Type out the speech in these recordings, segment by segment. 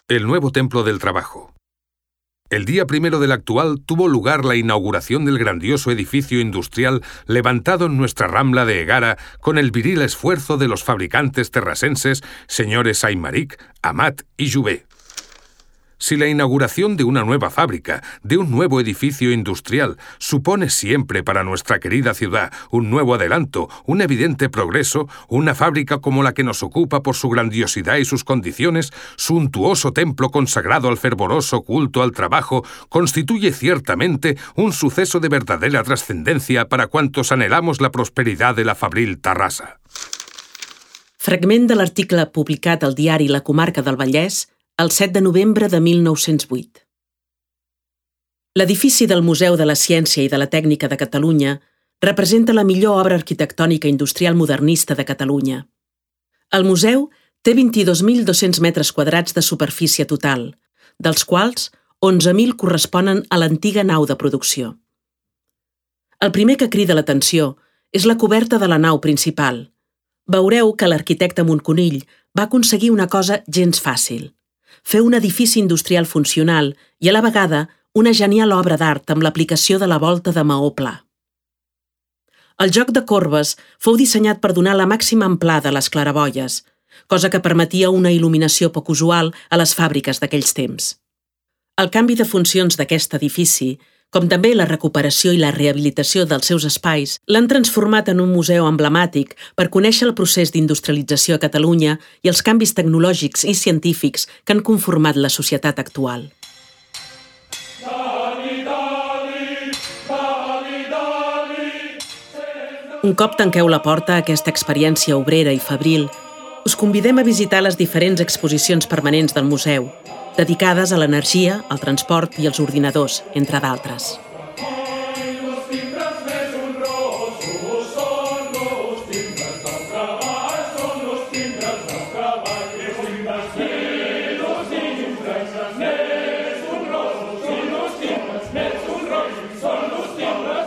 El nuevo Templo del Trabajo. El día 1 del actual tuvo lugar la inauguración del grandioso edificio industrial levantado en nuestra Rambla de Egara con el viril esfuerzo de los fabricantes terrasenses señores Aymaric, Amat y Jouvet. Si la inauguración de una nueva fábrica, de un nuevo edificio industrial, supone siempre para nuestra querida ciudad un nuevo adelanto, un evidente progreso, una fábrica como la que nos ocupa por su grandiosidad y sus condiciones, suntuoso templo consagrado al fervoroso culto al trabajo, constituye ciertamente un suceso de verdadera trascendencia para cuantos anhelamos la prosperidad de la fabril Tarrasa. Fragment de l'article publicat al diari La Comarca del Vallès el 7 de novembre de 1908. L'edifici del Museu de la Ciència i de la Tècnica de Catalunya representa la millor obra arquitectònica industrial modernista de Catalunya. El museu té 22.200 metres quadrats de superfície total, dels quals 11.000 corresponen a l'antiga nau de producció. El primer que crida l'atenció és la coberta de la nau principal. Veureu que l'arquitecte Montconill va aconseguir una cosa gens fàcil: fer un edifici industrial funcional i a la vegada una genial obra d'art amb l'aplicació de la volta de maó pla. El joc de corbes fou dissenyat per donar la màxima amplada a les claraboies, cosa que permetia una il·luminació poc usual a les fàbriques d'aquells temps. El canvi de funcions d'aquest edifici, com també la recuperació i la rehabilitació dels seus espais, l'han transformat en un museu emblemàtic per conèixer el procés d'industrialització a Catalunya i els canvis tecnològics i científics que han conformat la societat actual. Un cop tanqueu la porta a aquesta experiència obrera i fabril, us convidem a visitar les diferents exposicions permanents del museu, dedicades a l'energia, al transport i als ordinadors, entre d'altres.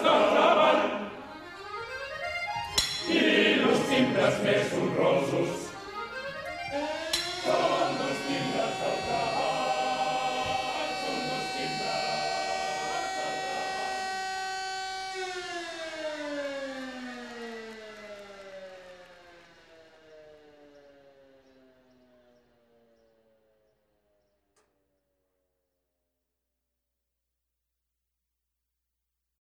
Més honrosos